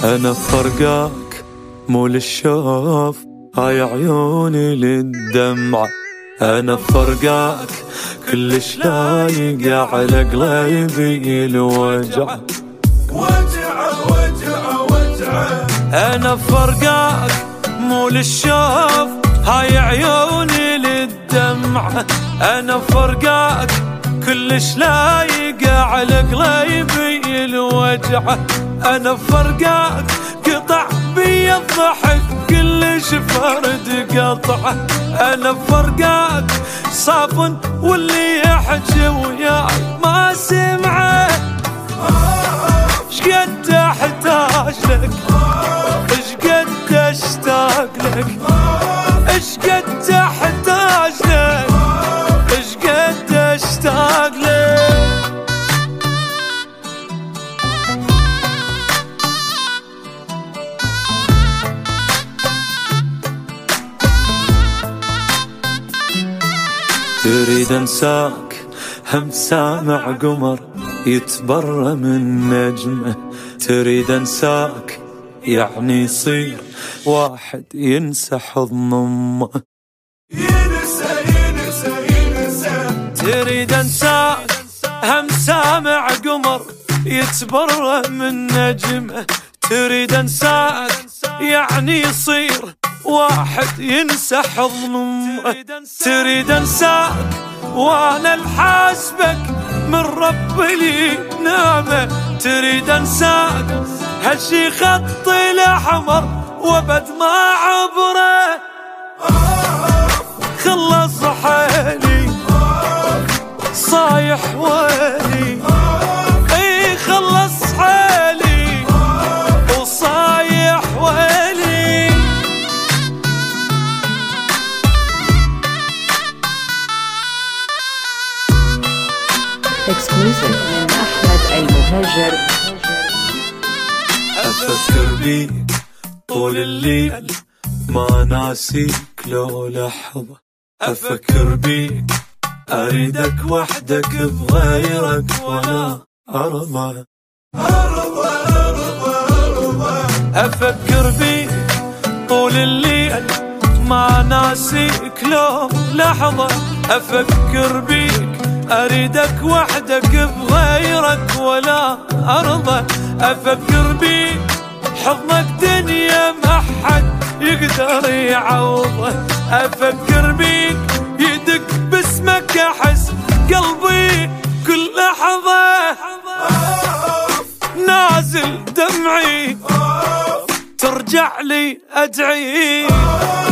أنا فرقاك مو للشوف، هاي عيوني للدمعة. أنا فرقاك كلش لايق على قلبي الوجع. أنا فرقاك مو للشوف، هاي عيوني للدمعة. أنا فرقاك كلش لايق على قلبي الوجع. أنا فرقاك قطع بي الضحك كلش فرد قطعه. أنا فرقاك صافن واللي يحكي وياي ما سمعه. شقد احتاج لك، شقد اشتاق لك، شقد احتاج لك، شقد اشتاق لك. تريد انساك هم سامع قمر يتبرى من نجمه. تريد انساك يعني يصير واحد ينسى حضن امه. ينسى تريد انساك هم سامع قمر يتبرى من نجمه. تريد انساك يعني يصير واحد ينسى حضن امه. تريد انساك وانا الحاسبك من رب لي نعمه. تريد انساك هالشي خط الاحمر وبد ما عبره. خلص حالي صايح ويلي، اي خلص حالي وصايح ويلي. اكسكلوسيف من أحمد المهاجر. أفكر بيك طول الليل ما ناسيك لو لحظة. أفكر بيك أريدك وحدك بغيرك ولا أرضى. أفكر بيك طول الليل ما ناسيك لو لحظة. أفكر بيك أريدك وحدك بغيرك ولا أرضى. أفكر بيك حضنك دنيا ما حد يقدر يعوضه. أفكر بيك يدق باسمك أحس قلبي كل لحظة. نازل دمعي ترجع لي أدعي.